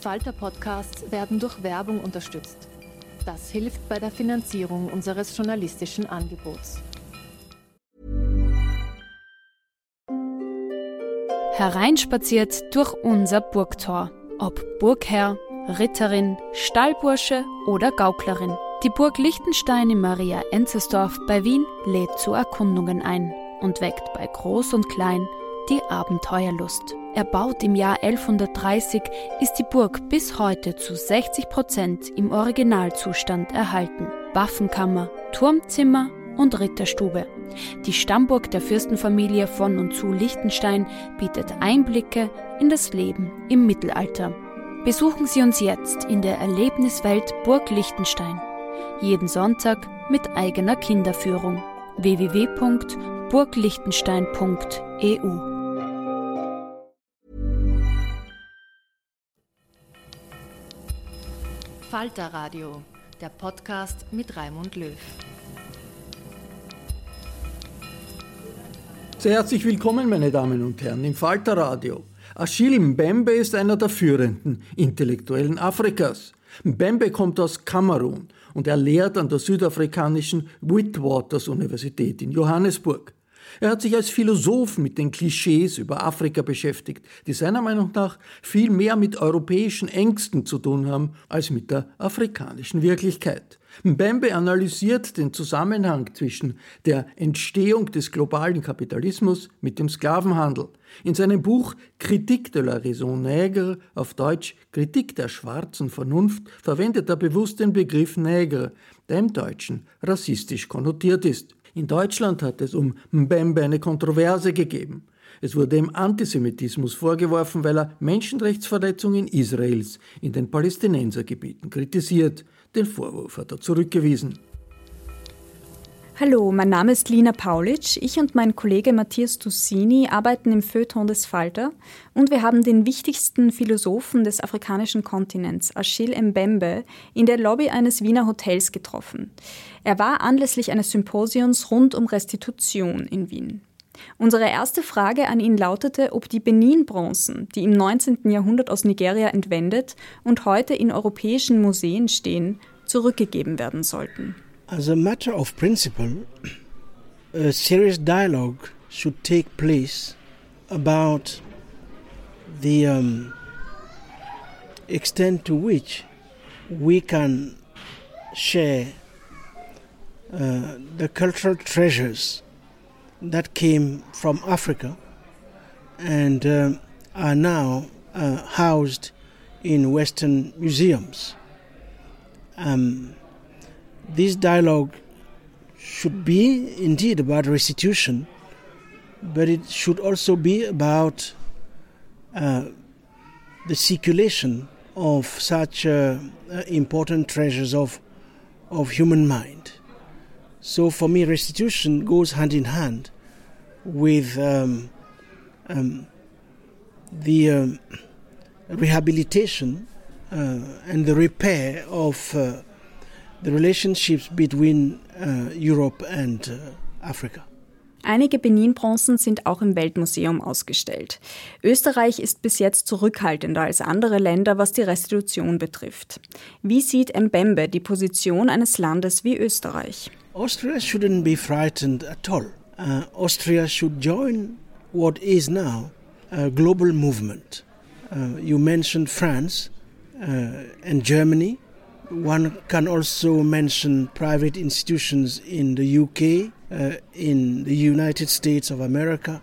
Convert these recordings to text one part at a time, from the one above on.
Falter-Podcasts werden durch Werbung unterstützt. Das hilft bei der Finanzierung unseres journalistischen Angebots. Hereinspaziert durch unser Burgtor. Ob Burgherr, Ritterin, Stallbursche oder Gauklerin. Die Burg Liechtenstein in Maria Enzersdorf bei Wien lädt zu Erkundungen ein und weckt bei Groß und Klein die Abenteuerlust. Erbaut im Jahr 1130 ist die Burg bis heute zu 60% im Originalzustand erhalten. Waffenkammer, Turmzimmer und Ritterstube. Die Stammburg der Fürstenfamilie von und zu Liechtenstein bietet Einblicke in das Leben im Mittelalter. Besuchen Sie uns jetzt in der Erlebniswelt Burg Liechtenstein. Jeden Sonntag mit eigener Kinderführung. www.burgliechtenstein.eu. Falter-Radio, der Podcast mit Raimund Löw. Sehr herzlich willkommen, meine Damen und Herren, im Falter-Radio. Achille Mbembe ist einer der führenden Intellektuellen Afrikas. Mbembe kommt aus Kamerun und er lehrt an der südafrikanischen Witwatersrand-Universität in Johannesburg. Er hat sich als Philosoph mit den Klischees über Afrika beschäftigt, die seiner Meinung nach viel mehr mit europäischen Ängsten zu tun haben als mit der afrikanischen Wirklichkeit. Mbembe analysiert den Zusammenhang zwischen der Entstehung des globalen Kapitalismus mit dem Sklavenhandel. In seinem Buch Critique de la raison nègre, auf Deutsch Kritik der schwarzen Vernunft, verwendet er bewusst den Begriff Nègre, der im Deutschen rassistisch konnotiert ist. In Deutschland hat es um Mbembe eine Kontroverse gegeben. Es wurde ihm Antisemitismus vorgeworfen, weil er Menschenrechtsverletzungen Israels in den Palästinensergebieten kritisiert. Den Vorwurf hat er zurückgewiesen. Hallo, mein Name ist Lina Paulitsch. Ich und mein Kollege Matthias Tussini arbeiten im Feuilleton des Falter und wir haben den wichtigsten Philosophen des afrikanischen Kontinents, Achille Mbembe, in der Lobby eines Wiener Hotels getroffen. Er war anlässlich eines Symposions rund um Restitution in Wien. Unsere erste Frage an ihn lautete, ob die Benin-Bronzen, die im 19. Jahrhundert aus Nigeria entwendet und heute in europäischen Museen stehen, zurückgegeben werden sollten. As a matter of principle, a serious dialogue should take place about the extent to which we can share the cultural treasures that came from Africa and are now housed in Western museums. This dialogue should be indeed about restitution, but it should also be about the circulation of such important treasures of human mind. So for me, restitution goes hand in hand with the rehabilitation and the repair of the relationships between Europe and Africa. Einige Benin-Bronzen sind auch im Weltmuseum ausgestellt. Österreich ist bis jetzt zurückhaltender als andere Länder, was die Restitution betrifft. Wie sieht Mbembe die Position eines Landes wie Österreich? Austria shouldn't be frightened at all. Austria should join what is now a global movement. You mentioned France and Germany. One can also mention private institutions in the UK, in the United States of America.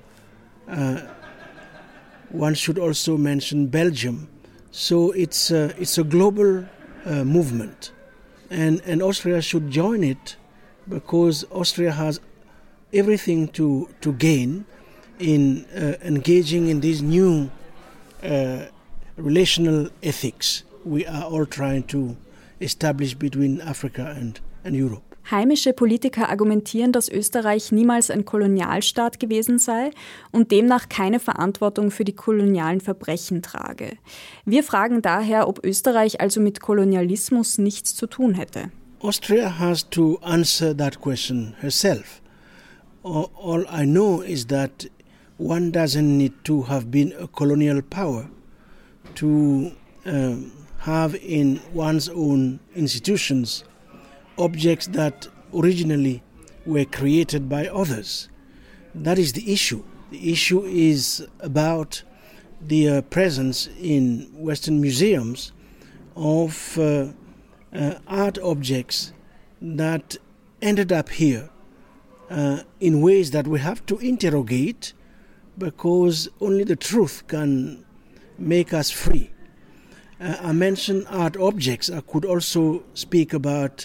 One should also mention Belgium. So it's a global movement, and Austria should join it because Austria has everything to gain in engaging in these new relational ethics we are all trying to establish between Africa and Europe. Heimische Politiker argumentieren, dass Österreich niemals ein Kolonialstaat gewesen sei und demnach keine Verantwortung für die kolonialen Verbrechen trage. Wir fragen daher, ob Österreich also mit Kolonialismus nichts zu tun hätte. Austria has to answer that question herself. All I know is that one doesn't need to have been a colonial power to have in one's own institutions objects that originally were created by others. That is the issue. The issue is about the presence in Western museums of art objects that ended up here in ways that we have to interrogate, because only the truth can make us free. I mentioned art objects. I could also speak about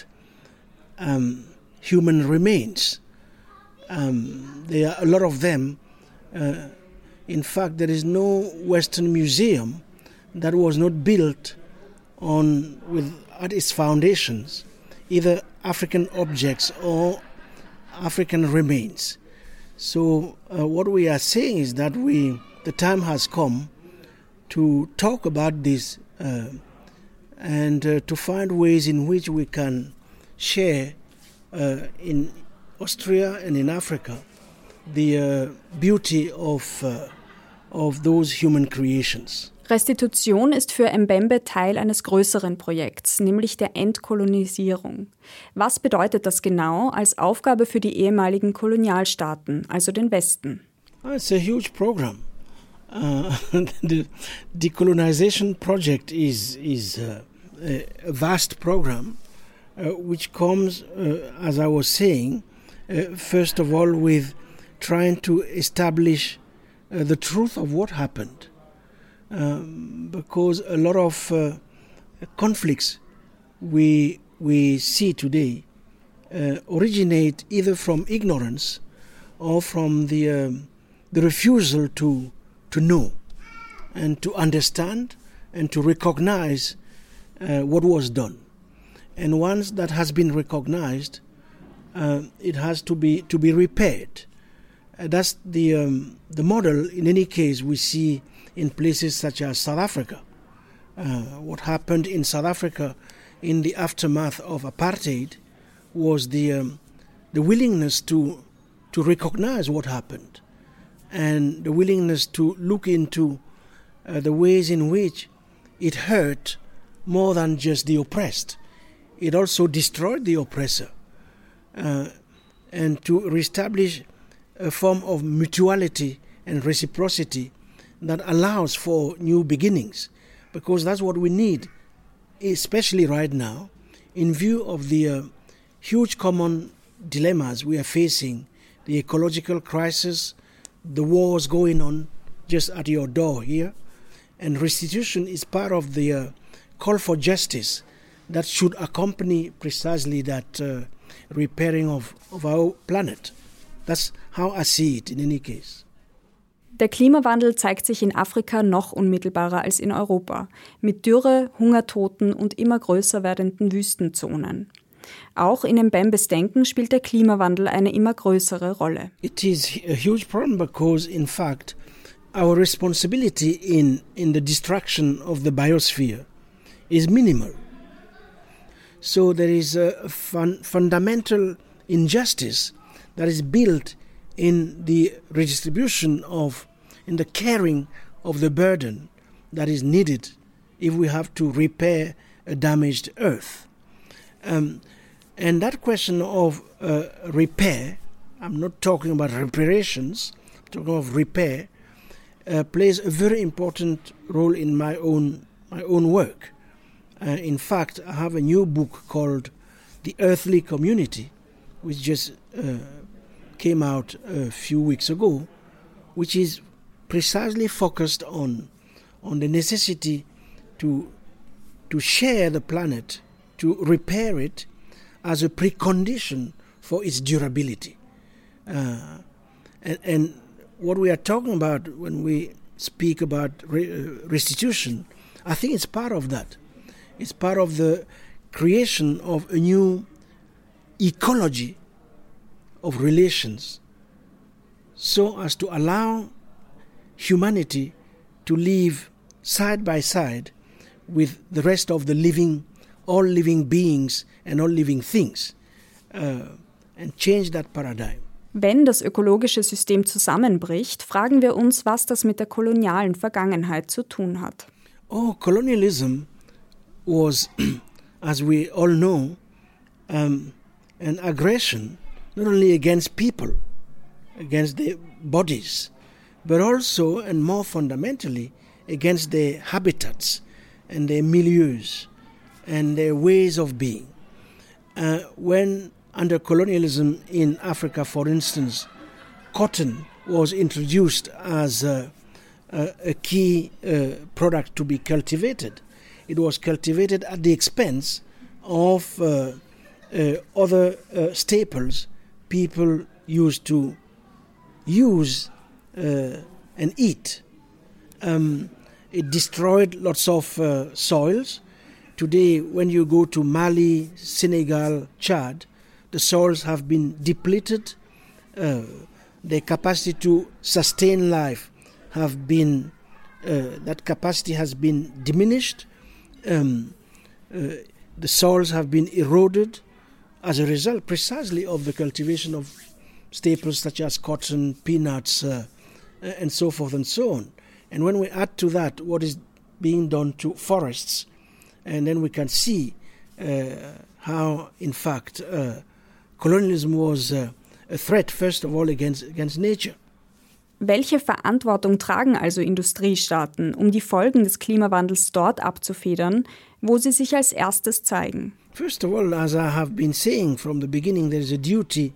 human remains. There are a lot of them. In fact, there is no Western museum that was not built at its foundations, either African objects or African remains. So what we are saying is that the time has come to talk about this and to find ways in which we can share in Austria and in Africa the beauty of those human creations. Restitution ist für Mbembe Teil eines größeren Projekts, nämlich der Entkolonisierung. Was bedeutet das genau als Aufgabe für die ehemaligen Kolonialstaaten, also den Westen? It's a huge program. The decolonization project is a vast program which comes, as I was saying, first of all with trying to establish the truth of what happened. Because a lot of conflicts we see today originate either from ignorance or from the refusal to know and to understand and to recognize what was done. And once that has been recognized, it has to be repaired. That's the model. In any case, we see in places such as South Africa. What happened in South Africa in the aftermath of apartheid was the willingness to recognize what happened, and the willingness to look into the ways in which it hurt more than just the oppressed. It also destroyed the oppressor, and to reestablish a form of mutuality and reciprocity that allows for new beginnings, because that's what we need, especially right now, in view of the huge common dilemmas we are facing, the ecological crisis, the wars going on just at your door here, and restitution is part of the call for justice that should accompany precisely that repairing of our planet. That's how I see it in any case. Der Klimawandel zeigt sich in Afrika noch unmittelbarer als in Europa, mit Dürre, Hungertoten und immer größer werdenden Wüstenzonen. Auch in Mbembes Denken spielt der Klimawandel eine immer größere Rolle. It is a huge problem because, in fact, our responsibility in the destruction of the biosphere is minimal. So there is a fundamental injustice that is built in the redistribution in the carrying of the burden that is needed if we have to repair a damaged earth. And that question of repair, I'm not talking about reparations, I'm talking of repair, plays a very important role in my own work. In fact, I have a new book called The Earthly Community, which just came out a few weeks ago, which is precisely focused on the necessity to share the planet, to repair it as a precondition for its durability. And what we are talking about when we speak about restitution, I think it's part of that. It's part of the creation of a new ecology of relations, so as to allow humanity to live side by side with the rest of the all living beings and all living things, and change that paradigm. Wenn das ökologische System zusammenbricht, fragen wir uns, was das mit der kolonialen Vergangenheit zu tun hat. Oh, colonialism was, as we all know, an aggression not only against people, against their bodies, but also and more fundamentally against their habitats and their milieus and their ways of being. When under colonialism in Africa, for instance, cotton was introduced as a key product to be cultivated, it was cultivated at the expense of other staples people used to use and eat. It destroyed lots of soils. Today, when you go to Mali, Senegal, Chad, the soils have been depleted. Their capacity to sustain life that capacity has been diminished. The soils have been eroded as a result precisely of the cultivation of staples such as cotton, peanuts, and so forth and so on. And when we add to that what is being done to forests, and then we can see how, in fact, colonialism was a threat, first of all, against nature. Welche Verantwortung tragen also Industriestaaten, um die Folgen des Klimawandels dort abzufedern, wo sie sich als erstes zeigen? First of all, as I have been saying from the beginning, there is a duty,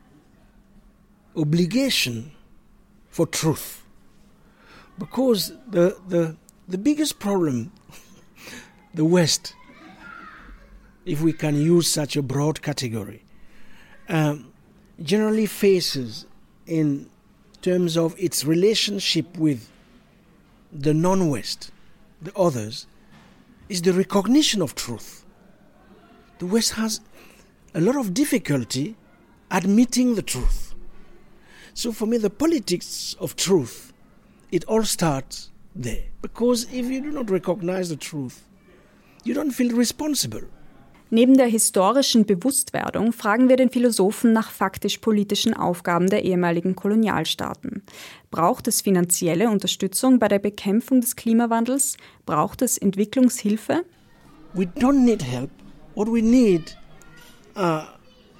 obligation for truth. Because the biggest problem the West, if we can use such a broad category, generally faces in terms of its relationship with the non-West, the others, is the recognition of truth. The West has a lot of difficulty admitting the truth. So for me, the politics of truth, it all starts there. Because if you do not recognize the truth, you don't feel responsible. Neben der historischen Bewusstwerdung fragen wir den Philosophen nach faktisch-politischen Aufgaben der ehemaligen Kolonialstaaten. Braucht es finanzielle Unterstützung bei der Bekämpfung des Klimawandels? Braucht es Entwicklungshilfe? We don't need help. What we need are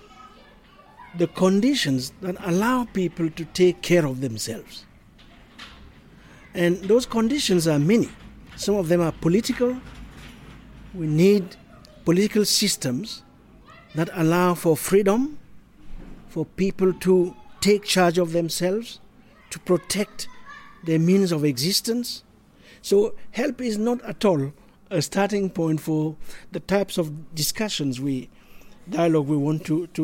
the conditions that allow people to take care of themselves. And those conditions are many. Some of them are political. We need political systems that allow for freedom, for people to take charge of themselves, to protect their means of existence. So help is not at all a starting point for the types of dialogue we want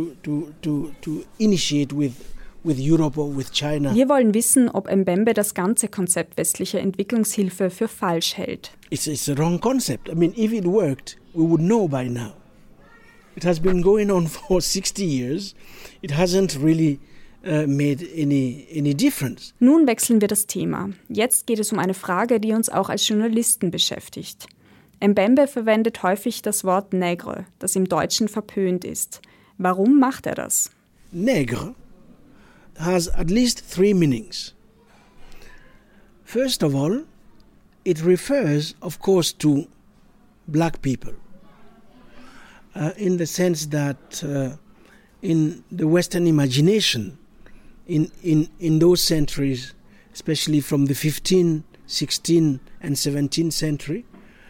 to initiate with Europe or with China. Wir wollen wissen, ob Mbembe das ganze Konzept westlicher Entwicklungshilfe für falsch hält. It's a wrong concept. I mean, if it worked, we would know by now. It has been going on for 60 years. It hasn't really made any difference. Nun wechseln wir das Thema. Jetzt geht es um eine Frage, die uns auch als Journalisten beschäftigt. Mbembe verwendet häufig das Wort Nègre, das im Deutschen verpönt ist. Warum macht er das? Nègre has at least 3 meanings. First of all, it refers, of course, to black people, in the sense that in the Western imagination, in those centuries, especially from the 15th, 16th, and 17th century,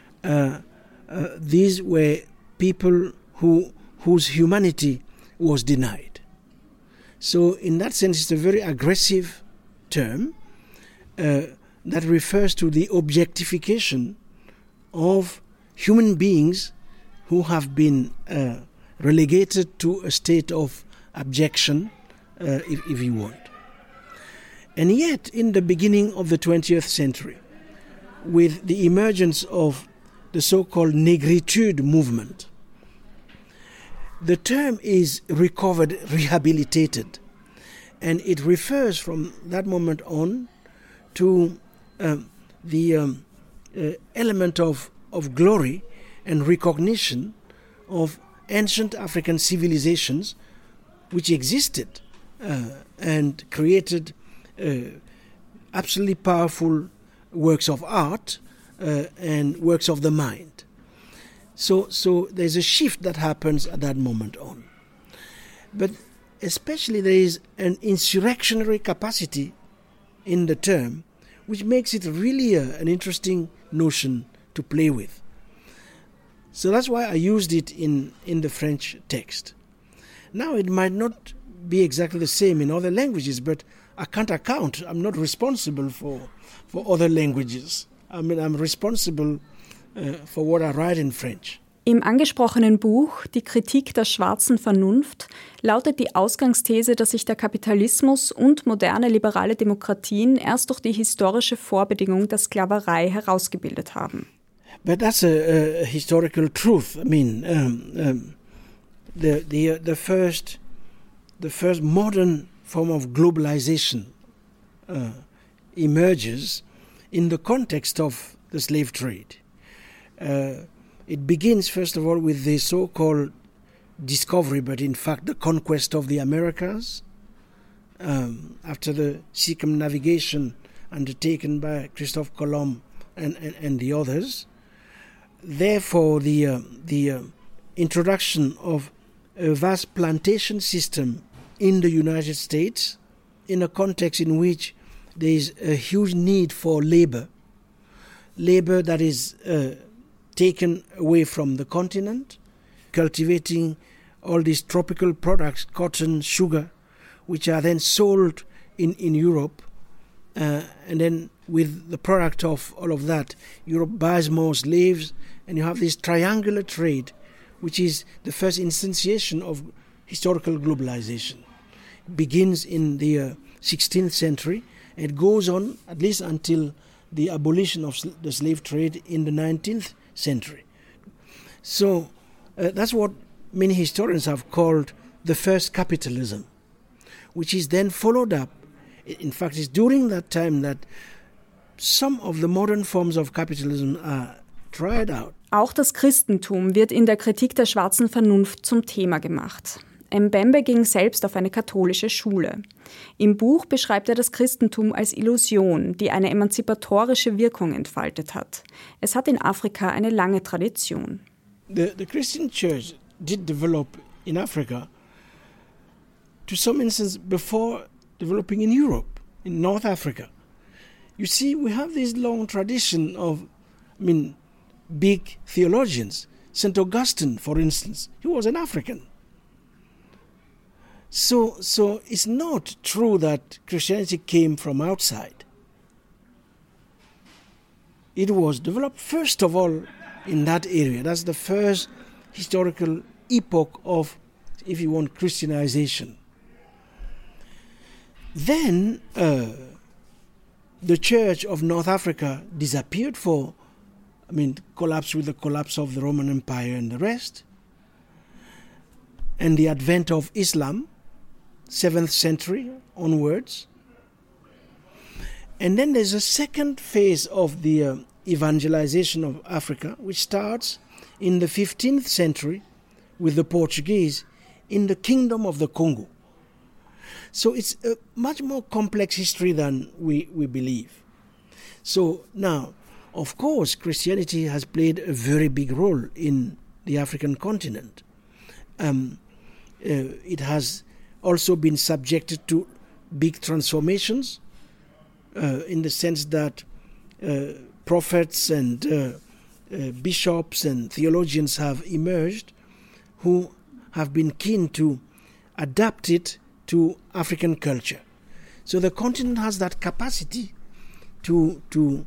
these were people whose humanity was denied. So in that sense, it's a very aggressive term that refers to the objectification of human beings who have been relegated to a state of abjection, if you want. And yet, in the beginning of the 20th century, with the emergence of the so-called negritude movement, the term is recovered, rehabilitated, and it refers from that moment on to the element of glory and recognition of ancient African civilizations which existed and created absolutely powerful works of art and works of the mind. So there's a shift that happens at that moment on. But especially there is an insurrectionary capacity in the term, which makes it really an interesting notion to play with. So that's why I used it in the French text. Now it might not be exactly the same in other languages, but I can't account. I'm not responsible for other languages. I mean, I'm responsible for what I write in French. Im angesprochenen Buch Die Kritik der schwarzen Vernunft lautet die Ausgangsthese, dass sich der Kapitalismus und moderne liberale Demokratien erst durch die historische Vorbedingung der Sklaverei herausgebildet haben. But that's a historical truth. I mean, the first modern form of globalization emerges in the context of the slave trade. It begins, first of all, with the so-called discovery, but in fact the conquest of the Americas, after the circumnavigation undertaken by Christophe Colomb and the others. Therefore, the introduction of a vast plantation system in the United States, in a context in which there is a huge need for labor that is taken away from the continent, cultivating all these tropical products, cotton, sugar, which are then sold in Europe. And then with the product of all of that, Europe buys more slaves, and you have this triangular trade, which is the first instantiation of historical globalization. It begins in the 16th century, and it goes on at least until the abolition of the slave trade in the 19th century. So that's what many historians have called the first capitalism, which is then followed up. In fact, it's during that time that some of the modern forms of capitalism are tried out. Auch das Christentum wird in der Kritik der schwarzen Vernunft zum Thema gemacht. Mbembe ging selbst auf eine katholische Schule. Im Buch beschreibt er das Christentum als Illusion, die eine emanzipatorische Wirkung entfaltet hat. Es hat in Afrika eine lange Tradition. The Christian Church did develop in Africa to some instance before developing in Europe, in North Africa. You see, we have this long tradition of, big theologians. St. Augustine, for instance, he was an African. So it's not true that Christianity came from outside. It was developed first of all in that area. That's the first historical epoch of, if you want, Christianization. Then the Church of North Africa disappeared collapsed with the collapse of the Roman Empire and the rest. And the advent of Islam, 7th century onwards. And then there's a second phase of the evangelization of Africa, which starts in the 15th century with the Portuguese in the Kingdom of the Congo. So it's a much more complex history than we believe. So now, of course, Christianity has played a very big role in the African continent. It has also been subjected to big transformations in the sense that prophets and bishops and theologians have emerged who have been keen to adapt it to African culture. So the continent has that capacity to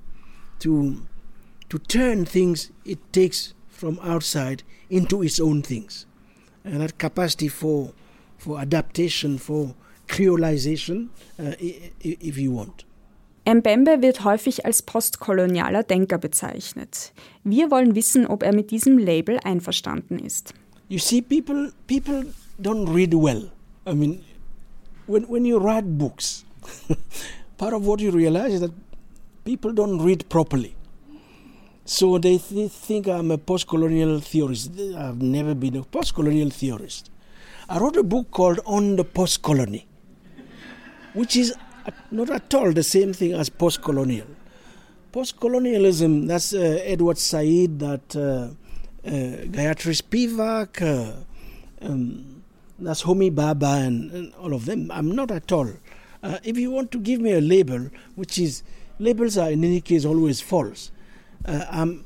turn things it takes from outside into its own things. And that capacity for adaptation, for creolization, if you want. Mbembe wird häufig als postkolonialer Denker bezeichnet. Wir wollen wissen, ob er mit diesem Label einverstanden ist. You see, people don't read well. When you write books, part of what you realize is that people don't read properly. So they think I'm a post-colonial theorist. I've never been a post-colonial theorist. I wrote a book called On the Post-Colony, which is not at all the same thing as post-colonial. Post-colonialism, that's Edward Said, that Gayatri Spivak, that's Homi Bhabha and all of them. I'm not at all. If you want to give me a label, which is, labels are in any case always false. I'm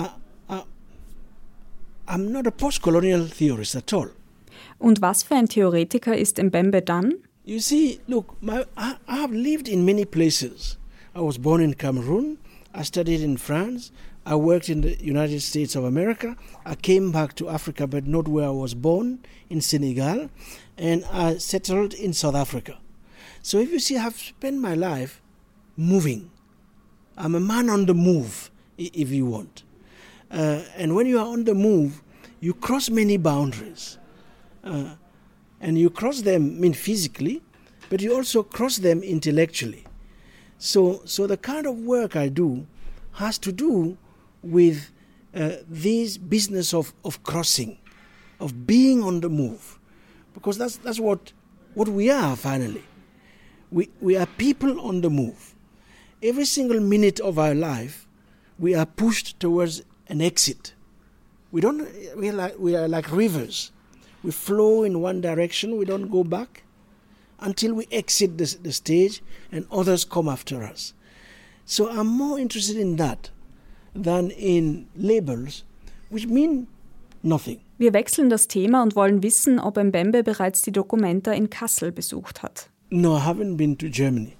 not a post-colonial theorist at all. Und was für ein Theoretiker ist Mbembe dann? You see, look, I have lived in many places. I was born in Cameroon. I studied in France. I worked in the United States of America. I came back to Africa, but not where I was born, in Senegal. And I settled in South Africa. So if you see, I've spent my life moving. I'm a man on the move, if you want. And when you are on the move, you cross many boundaries. And you cross them, physically, but you also cross them intellectually. So the kind of work I do has to do with this business of crossing, of being on the move. Because that's what we are, finally. We are people on the move. Every single minute of our life, we are pushed towards an exit. We are like rivers. We flow in one direction, we don't go back until we exit the stage and others come after us. So I'm more interested in that than in labels, which mean nothing. Wir wechseln das Thema und wollen wissen, ob Mbembe bereits die Documenta in Kassel besucht hat. No, I haven't been to Germany.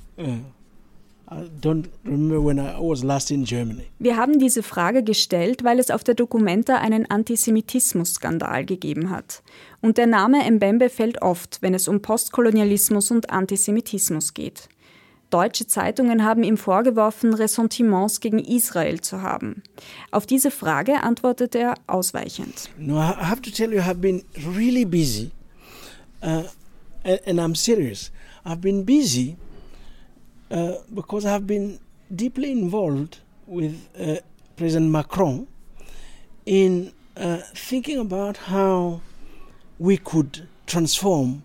I don't remember when I was last in Germany. Wir haben diese Frage gestellt, weil es auf der Documenta einen Antisemitismus-Skandal gegeben hat. Und der Name Mbembe fällt oft, wenn es um Postkolonialismus und Antisemitismus geht. Deutsche Zeitungen haben ihm vorgeworfen, Ressentiments gegen Israel zu haben. Auf diese Frage antwortet er ausweichend. No, I have to tell you, I have been really busy. And I'm serious. I've been busy because I've been deeply involved with President Macron in thinking about how we could transform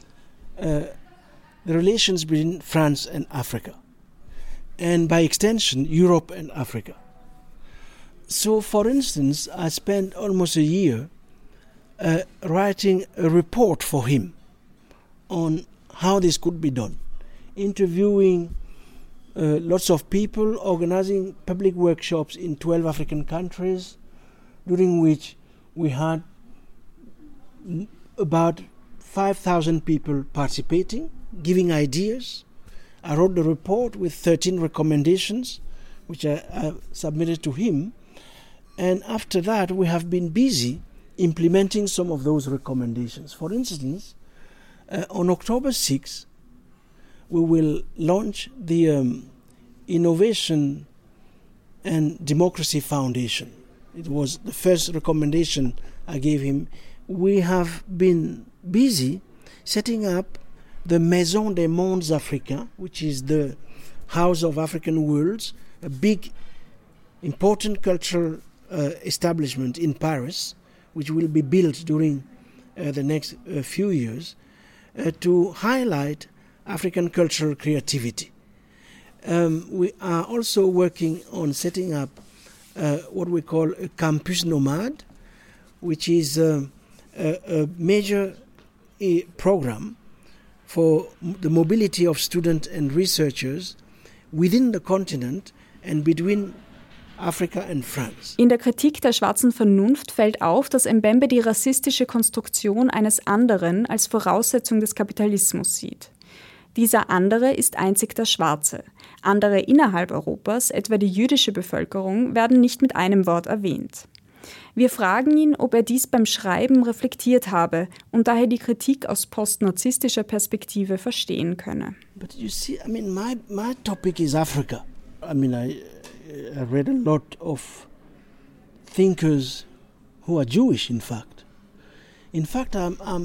the relations between France and Africa, and by extension, Europe and Africa. So, for instance, I spent almost a year writing a report for him on how this could be done, interviewing lots of people, organizing public workshops in 12 African countries, during which we had about 5,000 people participating, giving ideas. I wrote the report with 13 recommendations, which I submitted to him. And after that, we have been busy implementing some of those recommendations. For instance, on October 6, we will launch the Innovation and Democracy Foundation. It was the first recommendation I gave him. We have been busy setting up the Maison des Mondes Africains, which is the House of African Worlds, a big, important cultural establishment in Paris, which will be built during the next few years, to highlight African cultural creativity. We are also working on setting up what we call a campus nomade, which is a major program for the mobility of students and researchers within the continent and between Africa and France. In der Kritik der schwarzen Vernunft fällt auf, dass Mbembe die rassistische Konstruktion eines anderen als Voraussetzung des Kapitalismus sieht. Dieser andere ist einzig der Schwarze. Andere innerhalb Europas, etwa die jüdische Bevölkerung, werden nicht mit einem Wort erwähnt. Wir fragen ihn, ob er dies beim Schreiben reflektiert habe und daher die Kritik aus postnarzisstischer Perspektive verstehen könne. But you see, I mean, my topic is Africa. I mean, I read a lot of thinkers who are Jewish, in fact. In fact,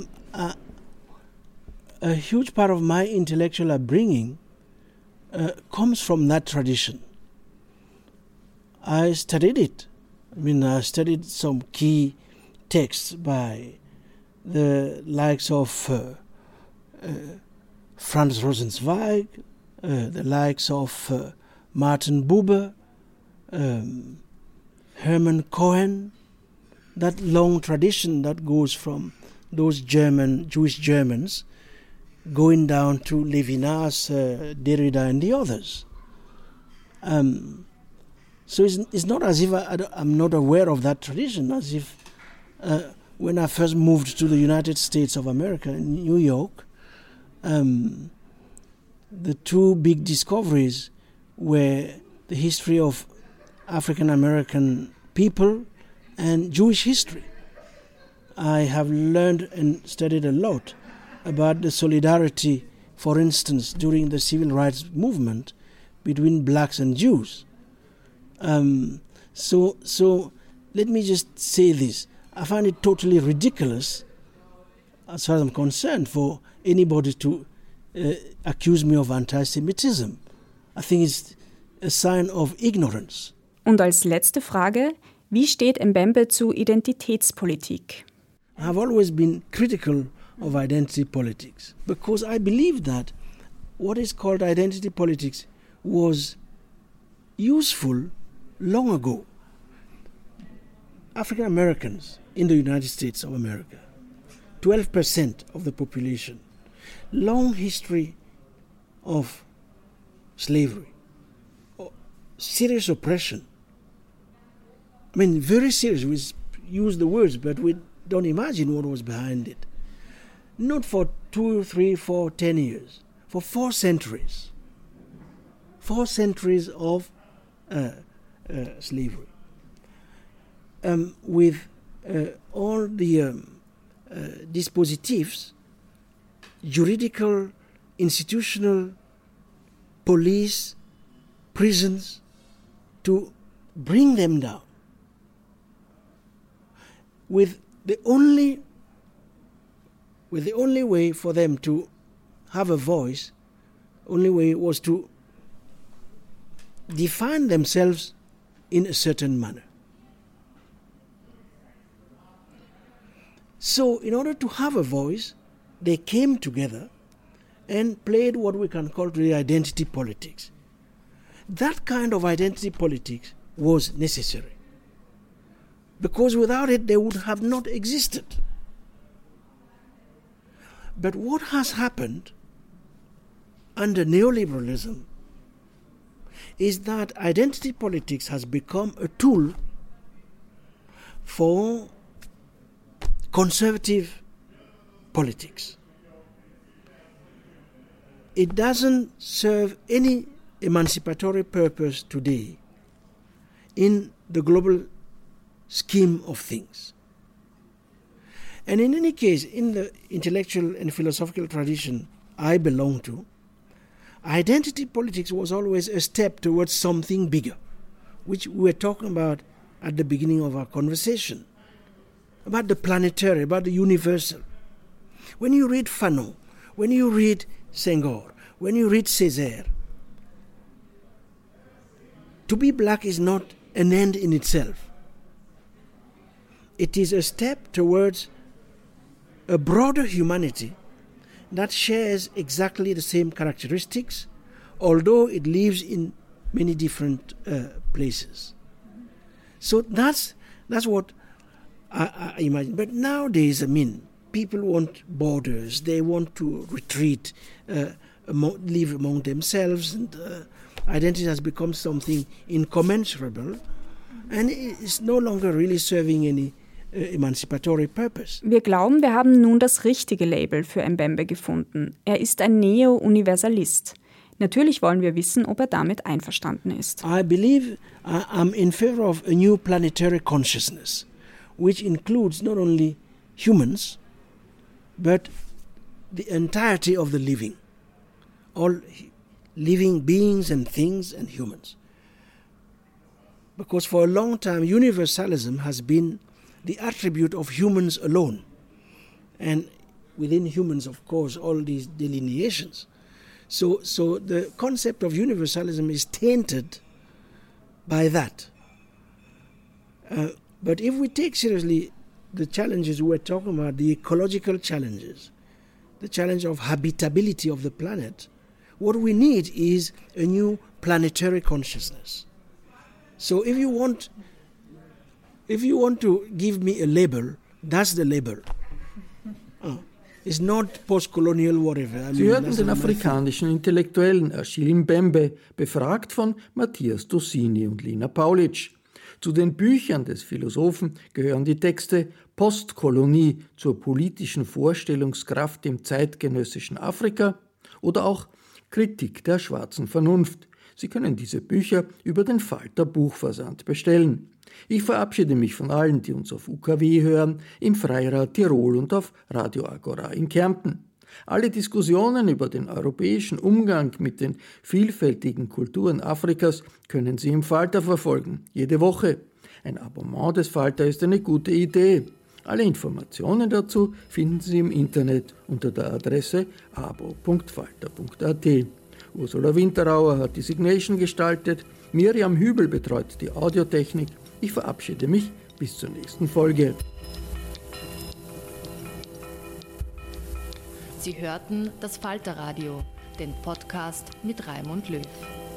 a huge part of my intellectual upbringing comes from that tradition. I studied it. I mean, I studied some key texts by the likes of Franz Rosenzweig, the likes of Martin Buber, Hermann Cohen, that long tradition that goes from those Jewish Germans going down to Levinas, Derrida and the others. So it's not as if I'm not aware of that tradition, as if when I first moved to the United States of America in New York, the two big discoveries were the history of African American people and Jewish history. I have learned and studied a lot about the solidarity, for instance, during the civil rights movement between blacks and Jews. So let me just say this. I find it totally ridiculous, as far as I'm concerned, for anybody to accuse me of anti-Semitism. I think it's a sign of ignorance. Und als letzte Frage, wie steht Mbembe zu Identitätspolitik? I've always been critical of identity politics because I believe that what is called identity politics was useful long ago. African Americans in the United States of America, 12% of the population, long history of slavery, serious oppression. I mean, very serious. We use the words, but we don't imagine what was behind it. Not for 2, 3, 4, 10 years, for 4 centuries. 4 centuries of slavery. With all the dispositives, juridical, institutional, police, prisons, to bring them down. With the only way for them to have a voice, only way was to define themselves in a certain manner. So in order to have a voice, they came together and played what we can call the identity politics. That kind of identity politics was necessary, because without it they would have not existed. But what has happened under neoliberalism is that identity politics has become a tool for conservative politics. It doesn't serve any emancipatory purpose today in the global scheme of things. And in any case, in the intellectual and philosophical tradition I belong to, identity politics was always a step towards something bigger, which we were talking about at the beginning of our conversation, about the planetary, about the universal. When you read Fanon, when you read Senghor, when you read Césaire, to be black is not an end in itself. It is a step towards a broader humanity that shares exactly the same characteristics, although it lives in many different places. So that's what I imagine. But nowadays, people want borders. They want to retreat, live among themselves, and identity has become something incommensurable, and it's no longer really serving any emancipatory purpose. Wir glauben, wir haben nun das richtige Label für Mbembe gefunden. Er ist ein Neo-Universalist. Natürlich wollen wir wissen, ob er damit einverstanden ist. I believe I'm in favor of a new planetary consciousness, which includes not only humans, but the entirety of the living, all living beings and things and humans. Because for a long time, universalism has been the attribute of humans alone. And within humans, of course, all these delineations. So the concept of universalism is tainted by that. But if we take seriously the challenges we're talking about, the ecological challenges, the challenge of habitability of the planet, What we need is a new planetary consciousness. So if you want to give me a label, that's the label. It's not post-colonial whatever. Sie hörten den afrikanischen Intellektuellen Achille Mbembe, befragt von Matthias Dossini und Lina Paulitsch. Zu den Büchern des Philosophen gehören die Texte Postkolonie zur politischen Vorstellungskraft im zeitgenössischen Afrika oder auch Kritik der schwarzen Vernunft. Sie können diese Bücher über den Falter Buchversand bestellen. Ich verabschiede mich von allen, die uns auf UKW hören, im Freirad Tirol und auf Radio Agora in Kärnten. Alle Diskussionen über den europäischen Umgang mit den vielfältigen Kulturen Afrikas können Sie im Falter verfolgen, jede Woche. Ein Abonnement des Falter ist eine gute Idee. Alle Informationen dazu finden Sie im Internet unter der Adresse abo.falter.at. Ursula Winterauer hat die Signation gestaltet, Miriam Hübel betreut die Audiotechnik. Ich verabschiede mich bis zur nächsten Folge. Sie hörten das Falterradio, den Podcast mit Raimund Löw.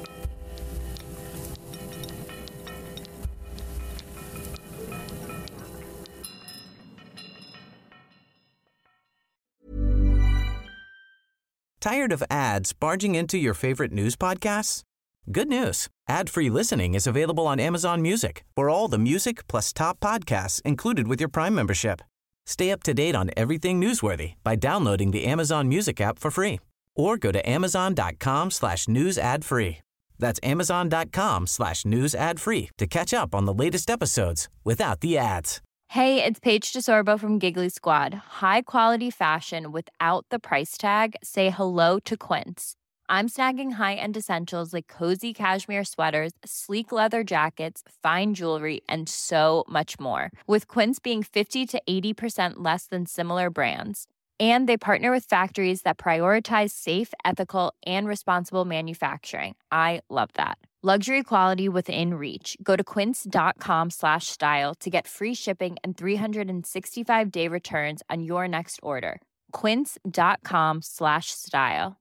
Tired of ads barging into your favorite news podcasts? Good news. Ad-free listening is available on Amazon Music for all the music plus top podcasts included with your Prime membership. Stay up to date on everything newsworthy by downloading the Amazon Music app for free or go to amazon.com/news ad free. That's amazon.com/news ad free to catch up on the latest episodes without the ads. Hey, it's Paige DeSorbo from Giggly Squad. High quality fashion without the price tag. Say hello to Quince. I'm snagging high-end essentials like cozy cashmere sweaters, sleek leather jackets, fine jewelry, and so much more. With Quince being 50 to 80% less than similar brands. And they partner with factories that prioritize safe, ethical, and responsible manufacturing. I love that. Luxury quality within reach. Go to quince.com/style to get free shipping and 365-day returns on your next order. Quince.com/style.